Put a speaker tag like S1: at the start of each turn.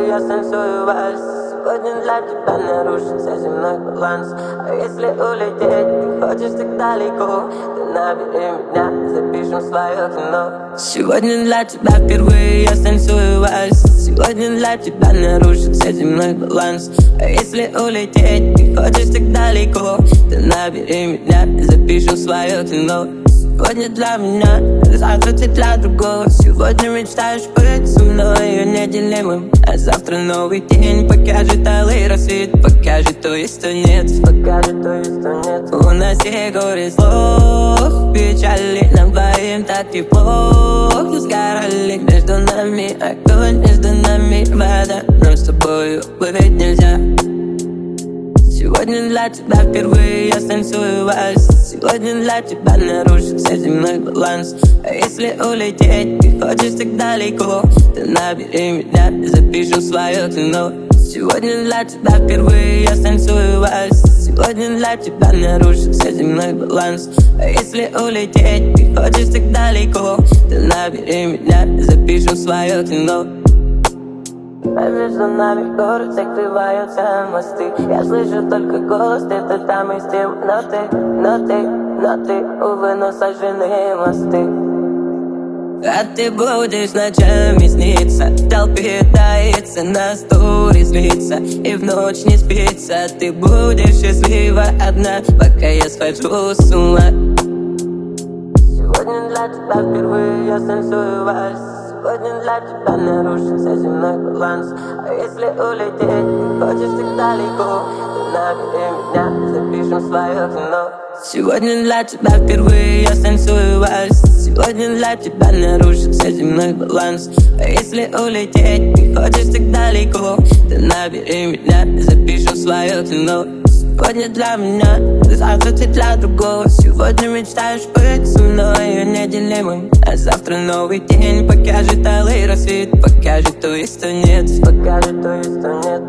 S1: я станцую вальс. Сегодня для тебя нарушится земной баланс. А если улететь, ты хочешь так далеко, то набери меня, запишем свое кино. Сегодня для тебя впервые я станцую вальс. Сегодня для тебя нарушится земной баланс. А если улететь, ты хочешь так далеко, то набери меня, запишем свое кино. Сегодня для меня, завтра ты для другого. Сегодня мечтаешь быть со мной неделимым, а завтра новый день покажет алый рассвет, покажет то есть, то нет, покажет то есть, то нет. У нас и горе зло, печали, нам двоим так тепло. Сгорали между нами огонь, между нами вода, нам с тобою быть нельзя. Сегодня для тебя впервые я станцую вальс. Сегодня для тебя нарушится земной баланс. А если улететь, ты хочешь так далеко, то набери меня, запишем свое кино. Сегодня для тебя впервые я станцую вальс. Сегодня для тебя нарушится земной баланс. А если улететь, ты хочешь так далеко, то набери меня, запишем свое кино. А между нами город закрываются мосты. Я слышу только голос, ты-то там и с тем. Но ты, увы, но сожжены мосты. А ты будешь ночами сниться, в толпе таится, на стуле злится и в ночь не спится. Ты будешь счастлива одна, пока я схожу с ума. Сегодня для тебя впервые я станцую вальс. Сегодня для тебя нарушится земной баланс. А если улететь, ты хочешь так далеко, то набери меня, запишем свое кино. Сегодня для тебя впервые я станцую вальс. Сегодня для тебя нарушится земной баланс. А если улететь, ты хочешь так далеко, то набери меня, запишем свое кино. Сегодня для меня, завтра ты для другого. Сегодня мечтаешь быть со мной неделимым, а завтра новый день покажет алый рассвет, покажет то есть, то нет, покажет то есть, то нет.